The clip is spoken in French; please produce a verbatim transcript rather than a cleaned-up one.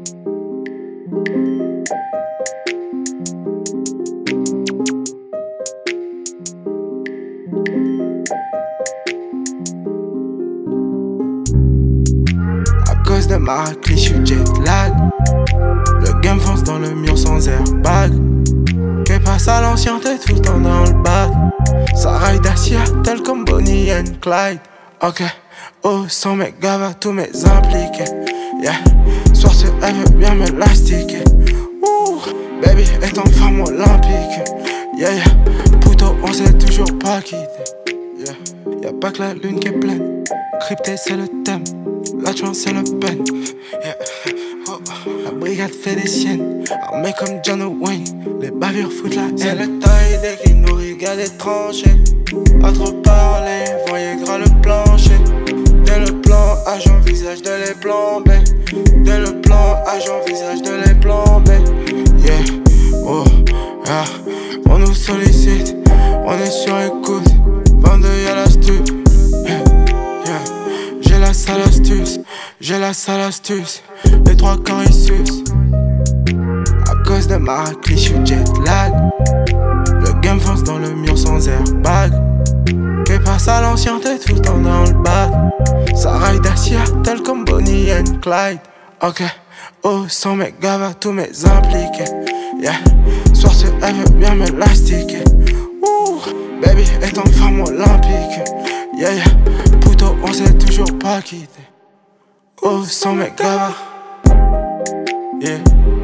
À cause de ma raclée, j'suis jet lag. Le game fonce dans le mur sans airbag. Que passe à l'ancien, t'es tout le temps dans le bad. Ça ride à Seattle comme Bonnie and Clyde. Ok, oh, sans mes gars, va tous mes impliqués. Yeah, soir sur elle veut bien m'élastiquer. Ouh, baby est en femme olympique. Yeah, yeah, puto, on s'est toujours pas quitté. Yeah, y'a pas que la lune qui est pleine. Crypté, c'est le thème. La chance, c'est le pen. Yeah. Oh, la brigade fait des siennes. Armée comme John Wayne. Les bavures foutent la haine. C'est le taille dès qu'il nous regarde les tranchées. À trop parler, voyez gras le plancher. Dès le plan A, j'envisage de les plomber. Dès le plan A, j'envisage de les plomber. Yeah, oh, yeah. On nous sollicite, on est sur écoute. vingt-deux y'a la stup. Yeah, yeah. J'ai la sale astuce, j'ai la sale astuce. Les trois corps ils sucent. À cause de ma raclée, j'suis jet lag. Le game fonce dans le mur sans airbag. Que passe à l'ancien, t'es tout le temps dans le bad. Ça ride à Seattle comme Bonnie and Clyde. Ok, oh, sans mes gars, va tous mes impliqués. Yeah, soir sur elle veut bien m'élastiquer. Ouh, baby est en femme olympique. Yeah, yeah, puto, on s'est toujours pas quitté. Oh, sans mes gars, va. Yeah.